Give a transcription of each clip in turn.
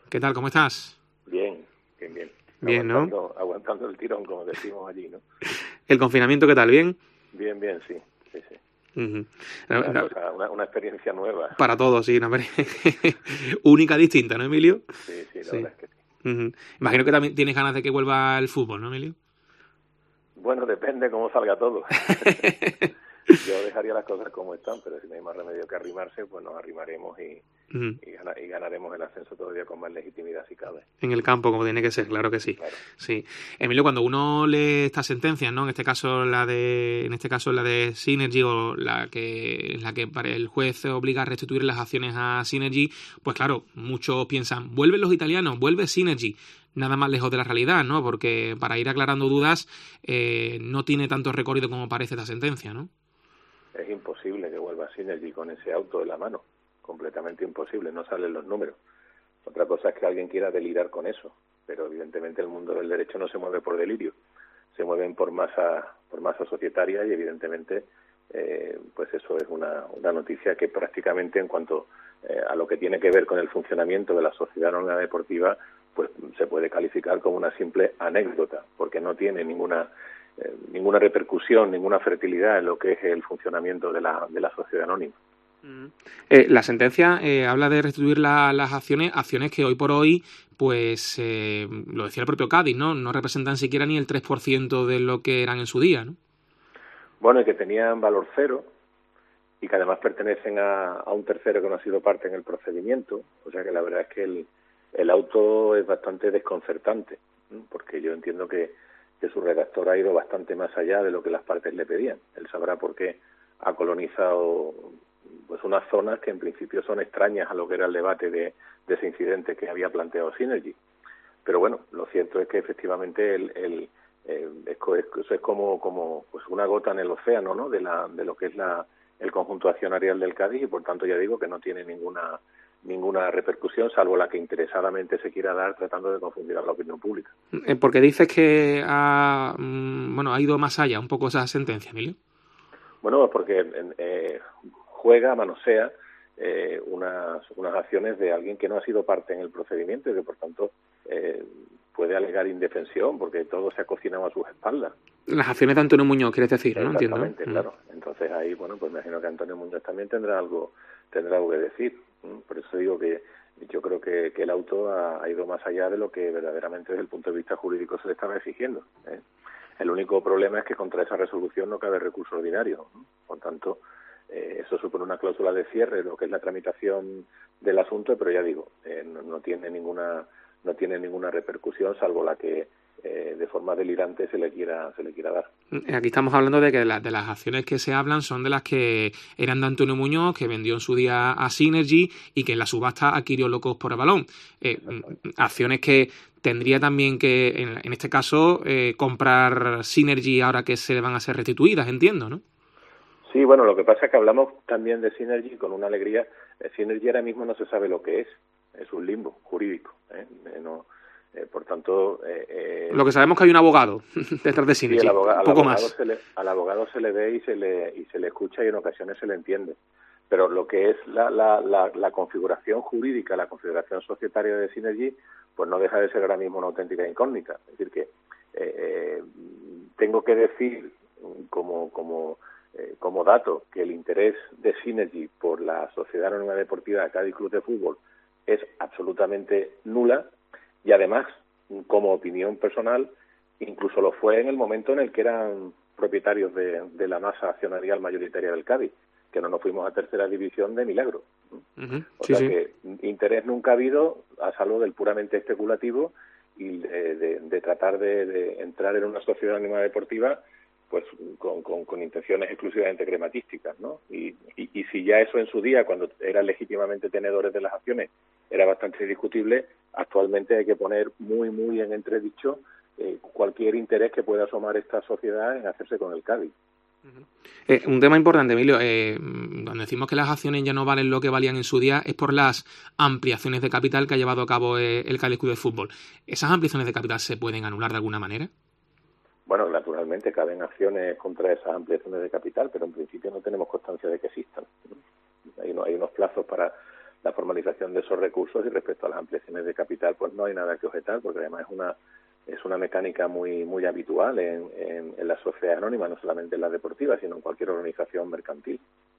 ¿Qué tal? ¿Cómo estás? Bien, bien, bien. Bien, ¿no? Aguantando el tirón, como decimos allí, ¿no? ¿El confinamiento qué tal? ¿Bien? Bien, bien, sí, sí, sí. Ujú. Una experiencia nueva. Para todos, sí, única, distinta, ¿no, Emilio? Sí, sí, la Sí. verdad es que sí. Ujú. Imagino que también tienes ganas de que vuelva el fútbol, ¿no, Emilio? Bueno, depende cómo salga todo. Yo dejaría las cosas como están, pero si no hay más remedio que arrimarse, pues nos arrimaremos Ujú. y ganaremos el ascenso todavía con más legitimidad si cabe. En el campo, como tiene que ser, claro que sí. Claro. Sí. Emilio, cuando uno lee estas sentencias, ¿no? En este caso la de Synergy, o la que para el juez obliga a restituir las acciones a Synergy, pues claro, muchos piensan, vuelven los italianos, vuelve Synergy. Nada más lejos de la realidad, ¿no? Porque para ir aclarando dudas, no tiene tanto recorrido como parece esta sentencia, ¿no? Es imposible que vuelva Synergy con ese auto en la mano. Completamente imposible, no salen los números. Otra cosa es que alguien quiera delirar con eso, pero evidentemente el mundo del derecho no se mueve por delirio, se mueven por masa societaria y evidentemente pues eso es una noticia que prácticamente en cuanto a lo que tiene que ver con el funcionamiento de la sociedad anónima deportiva, pues se puede calificar como una simple anécdota, porque no tiene ninguna repercusión, ninguna fertilidad en lo que es el funcionamiento de la sociedad anónima. La sentencia habla de restituir las acciones que hoy por hoy, pues lo decía el propio Cádiz, ¿no? No representan siquiera ni el 3% de lo que eran en su día, ¿no? Bueno, y que tenían valor cero y que además pertenecen a un tercero que no ha sido parte en el procedimiento. O sea que la verdad es que el auto es bastante desconcertante, ¿no? Porque yo entiendo que su redactor ha ido bastante más allá de lo que las partes le pedían. Él sabrá por qué ha colonizado pues unas zonas que en principio son extrañas a lo que era el debate de ese incidente que había planteado Synergy. Pero bueno, lo cierto es que efectivamente eso es como pues una gota en el océano, ¿no? De lo que es el conjunto accionarial del Cádiz, y por tanto ya digo que no tiene ninguna repercusión, salvo la que interesadamente se quiera dar tratando de confundir a la opinión pública. Porque dices que ha ido más allá un poco esa sentencia, Emilio. Bueno, porque manosea unas acciones de alguien que no ha sido parte en el procedimiento y que por tanto puede alegar indefensión porque todo se ha cocinado a sus espaldas. Las acciones de Antonio Muñoz, quieres decir, ¿no? Entiendo, ¿no? Exactamente, claro. Entonces ahí, bueno, pues me imagino que Antonio Muñoz también tendrá algo que decir. Por eso digo que yo creo que el auto ha ido más allá de lo que verdaderamente desde el punto de vista jurídico se le estaba exigiendo, ¿eh? El único problema es que contra esa resolución no cabe recurso ordinario, ¿no? Por tanto, eso supone una cláusula de cierre, lo que es la tramitación del asunto, pero ya digo, no tiene ninguna repercusión, salvo la que de forma delirante se le quiera dar. Aquí estamos hablando de que de las acciones que se hablan son de las que eran de Antonio Muñoz, que vendió en su día a Synergy y que en la subasta adquirió Locos por el Balón. Acciones que tendría también que, en este caso, comprar Synergy ahora que se van a ser restituidas, entiendo, ¿no? Sí, bueno, lo que pasa es que hablamos también de Synergy con una alegría. Synergy ahora mismo no se sabe lo que es un limbo jurídico, ¿eh? Por tanto... lo que sabemos es que hay un abogado detrás de Synergy, sí, poco más. al abogado se le ve y se le escucha y en ocasiones se le entiende. Pero lo que es la configuración jurídica, la configuración societaria de Synergy, pues no deja de ser ahora mismo una auténtica incógnita. Es decir, que tengo que decir como dato que el interés de Synergy por la Sociedad Anónima Deportiva Cádiz Club de Fútbol es absolutamente nula, y además, como opinión personal, incluso lo fue en el momento en el que eran propietarios de la masa accionarial mayoritaria del Cádiz, que no nos fuimos a tercera división de milagro. O sea que interés nunca ha habido, a salvo del puramente especulativo y de tratar de entrar en una sociedad anónima deportiva pues con intenciones exclusivamente crematísticas, ¿no? Y si ya eso en su día, cuando eran legítimamente tenedores de las acciones, era bastante discutible, actualmente hay que poner muy, muy en entredicho cualquier interés que pueda asomar esta sociedad en hacerse con el Cádiz. Un tema importante, Emilio, cuando decimos que las acciones ya no valen lo que valían en su día es por las ampliaciones de capital que ha llevado a cabo el Cádiz Club de Fútbol. ¿Esas ampliaciones de capital se pueden anular de alguna manera? Bueno, naturalmente caben acciones contra esas ampliaciones de capital, pero en principio no tenemos constancia de que existan. Hay unos plazos para la formalización de esos recursos, y respecto a las ampliaciones de capital, pues no hay nada que objetar, porque además es una mecánica muy habitual en las sociedades anónimas, no solamente en las deportivas, sino en cualquier organización mercantil.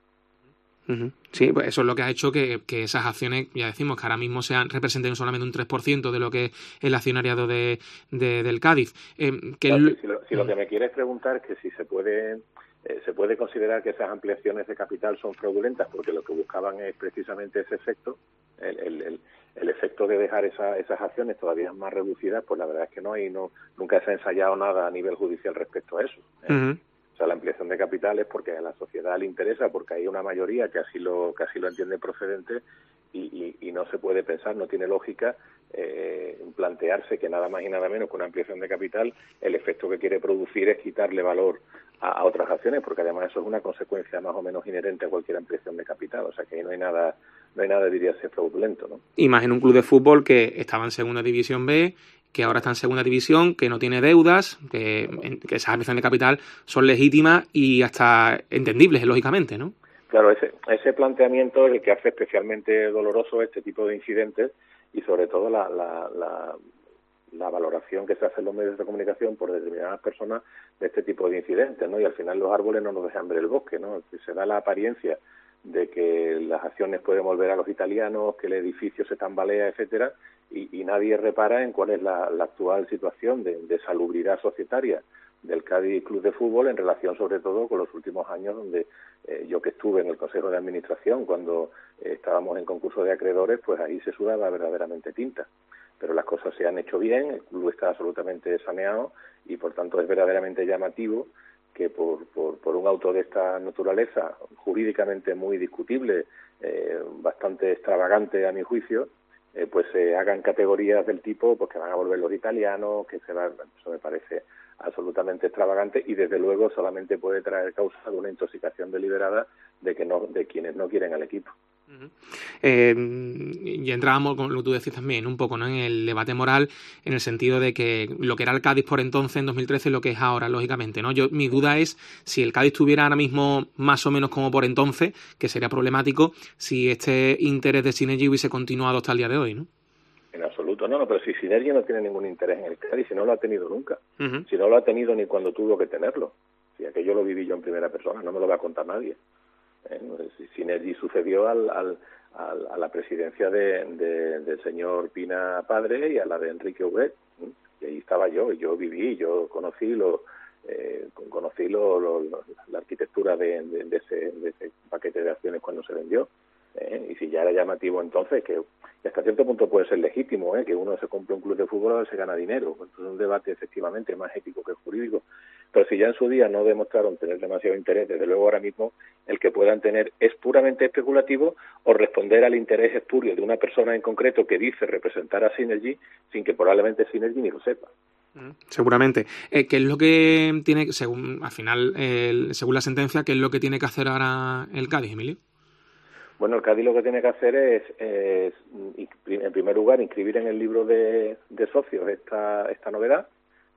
Sí, pues eso es lo que ha hecho que esas acciones, ya decimos, que ahora mismo representen solamente un 3% de lo que es el accionariado del Cádiz. Si lo que me quieres preguntar es que si se puede considerar que esas ampliaciones de capital son fraudulentas, porque lo que buscaban es precisamente ese efecto, el efecto de dejar esas acciones todavía más reducidas, pues la verdad es que nunca se ha ensayado nada a nivel judicial respecto a eso. O sea, la ampliación de capital es porque a la sociedad le interesa, porque hay una mayoría que así lo entiende procedente, y no se puede pensar, no tiene lógica plantearse que nada más y nada menos que una ampliación de capital, el efecto que quiere producir es quitarle valor a otras acciones, porque además eso es una consecuencia más o menos inherente a cualquier ampliación de capital. O sea, que no hay nada, diría, ser fraudulento, ¿no? Y más en un club de fútbol que estaba en Segunda División B, que ahora está en Segunda División, que no tiene deudas, que esas ampliaciones de capital son legítimas y hasta entendibles, lógicamente, ¿no? Claro, ese planteamiento es el que hace especialmente doloroso este tipo de incidentes, y sobre todo la valoración que se hace en los medios de comunicación por determinadas personas de este tipo de incidentes, ¿no? Y al final los árboles no nos dejan ver el bosque, ¿no? Se da la apariencia de que las acciones pueden volver a los italianos, que el edificio se tambalea, etcétera, y nadie repara en cuál es la actual situación de salubridad societaria del Cádiz Club de Fútbol, en relación sobre todo con los últimos años, donde yo, que estuve en el Consejo de Administración cuando estábamos en concurso de acreedores, pues ahí se sudaba verdaderamente tinta. Pero las cosas se han hecho bien, el club está absolutamente saneado, y por tanto es verdaderamente llamativo que por un auto de esta naturaleza, jurídicamente muy discutible, bastante extravagante a mi juicio, pues se hagan categorías del tipo, pues que van a volver los italianos, eso me parece absolutamente extravagante, y desde luego solamente puede traer causa de una intoxicación deliberada de quienes no quieren al equipo. Y entrábamos, con lo que tú decías también, un poco, ¿no?, en el debate moral, en el sentido de que lo que era el Cádiz por entonces, en 2013, es lo que es ahora, lógicamente, ¿no? Mi duda es si el Cádiz tuviera ahora mismo más o menos como por entonces, que sería problemático si este interés de Synergy hubiese continuado hasta el día de hoy, ¿no? En absoluto, no, pero si Synergy no tiene ningún interés en el Cádiz, si no lo ha tenido nunca, si no lo ha tenido ni cuando tuvo que tenerlo, si aquello lo viví yo en primera persona, no me lo va a contar nadie. Synergy sucedió a la presidencia del señor Pina padre y a la de Enrique Huguet, y ahí estaba yo conocí la arquitectura de ese paquete de acciones cuando se vendió. Y si ya era llamativo entonces, que hasta cierto punto puede ser legítimo, que uno se compre un club de fútbol y se gana dinero, entonces es un debate efectivamente más ético que jurídico, pero si ya en su día no demostraron tener demasiado interés, desde luego ahora mismo el que puedan tener es puramente especulativo, o responder al interés espurio de una persona en concreto que dice representar a Synergy sin que probablemente Synergy ni lo sepa. Seguramente. ¿Qué es lo que tiene, según la sentencia, qué es lo que tiene que hacer ahora el Cádiz, Emilio? Bueno, el Cádiz lo que tiene que hacer es en primer lugar, inscribir en el libro de socios esta novedad,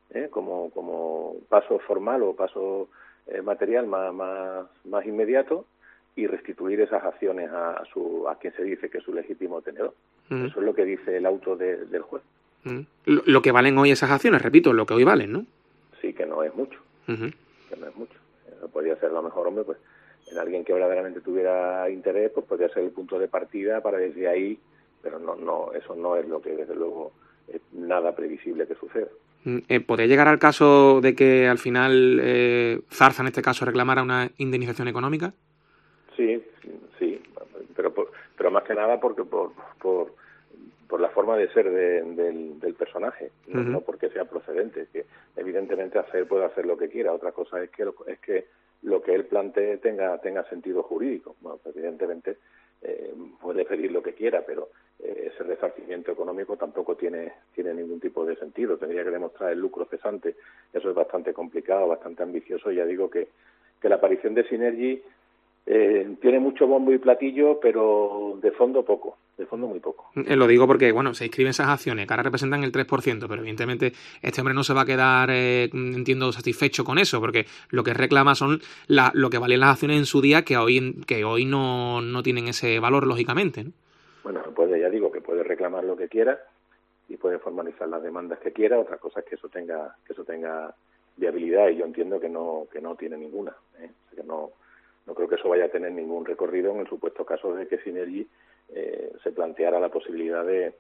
como paso formal o paso material más inmediato, y restituir esas acciones a quien se dice que es su legítimo tenedor. Eso es lo que dice el auto del juez. Lo que valen hoy esas acciones, repito, lo que hoy valen, ¿no? Sí, que no es mucho. Que no es mucho. Podría ser, a lo mejor, hombre, pues en alguien que verdaderamente tuviera interés, pues podría ser el punto de partida para desde ahí, pero no, eso no es lo que desde luego es nada previsible que suceda. ¿Podría llegar al caso de que al final Zarza, en este caso, reclamara una indemnización económica? Sí, pero más que nada porque por la forma de ser del personaje, no porque sea procedente, que evidentemente puede hacer lo que quiera. Otra cosa es que lo que él plantee tenga sentido jurídico. Bueno, pues evidentemente puede pedir lo que quiera, pero ese resarcimiento económico tampoco tiene ningún tipo de sentido. Tendría que demostrar el lucro cesante. Eso es bastante complicado, bastante ambicioso. Ya digo que la aparición de Synergy tiene mucho bombo y platillo, pero de fondo poco, de fondo muy poco. Lo digo porque, bueno, se inscriben esas acciones, que ahora representan el 3%, pero evidentemente este hombre no se va a quedar, entiendo, satisfecho con eso, porque lo que reclama son lo que valen las acciones en su día, que hoy no tienen ese valor, lógicamente, ¿no? reclamar lo que quiera y puede formalizar las demandas que quiera. Otra cosa es que eso tenga viabilidad, y yo entiendo que no tiene ninguna, ¿eh? O sea que no creo que eso vaya a tener ningún recorrido en el supuesto caso de que Synergy se planteara la posibilidad de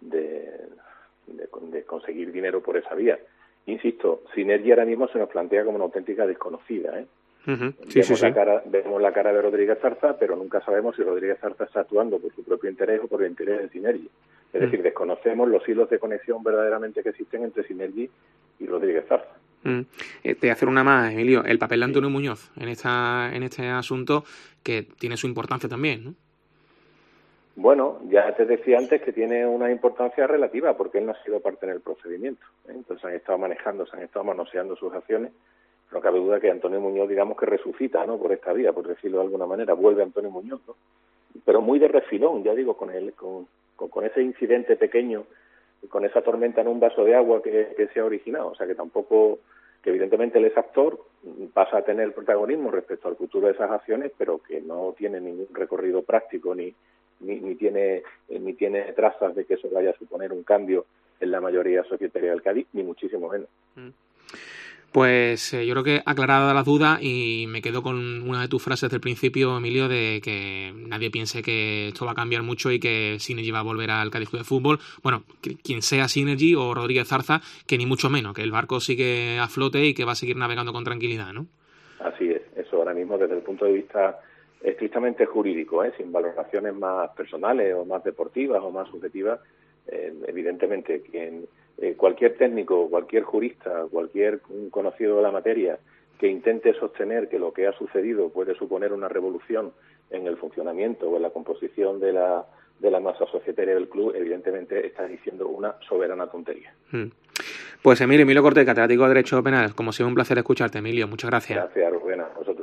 conseguir dinero por esa vía. Insisto, Synergy ahora mismo se nos plantea como una auténtica desconocida, ¿eh? Uh-huh. Vemos la cara de Rodríguez Zarza, pero nunca sabemos si Rodríguez Zarza está actuando por su propio interés o por el interés de Synergy. Es decir, desconocemos los hilos de conexión verdaderamente que existen entre Synergy y Rodríguez Zarza. Te voy a hacer una más, Emilio. El papel de Antonio Muñoz en este asunto, que tiene su importancia también, ¿no? Bueno, ya te decía antes que tiene una importancia relativa porque él no ha sido parte en el procedimiento, ¿eh? Entonces han estado manoseando sus acciones. No cabe duda que Antonio Muñoz, digamos que resucita, ¿no?, por esta vía, por decirlo de alguna manera, vuelve Antonio Muñoz, ¿no? Pero muy de refilón, ya digo, con ese incidente pequeño, con esa tormenta en un vaso de agua que se ha originado. O sea que tampoco, que evidentemente él es actor, pasa a tener protagonismo respecto al futuro de esas acciones, pero que no tiene ningún recorrido práctico ni tiene trazas de que eso vaya a suponer un cambio en la mayoría societaria del Cádiz, ni muchísimo menos. Pues yo creo que aclarada las dudas, y me quedo con una de tus frases del principio, Emilio, de que nadie piense que esto va a cambiar mucho y que Synergy va a volver al Cádiz Club de Fútbol. Bueno, quien sea Synergy o Rodríguez Zarza, que ni mucho menos, que el barco sigue a flote y que va a seguir navegando con tranquilidad, ¿no? Así es, eso ahora mismo desde el punto de vista estrictamente jurídico, sin valoraciones más personales o más deportivas o más subjetivas. Evidentemente, cualquier técnico, cualquier jurista, cualquier conocido de la materia que intente sostener que lo que ha sucedido puede suponer una revolución en el funcionamiento o en la composición de la masa societaria del club, evidentemente está diciendo una soberana tontería. Pues Emilio Cortés, catedrático de Derecho Penal, como siempre un placer escucharte, Emilio. Muchas gracias. Gracias, Rubén.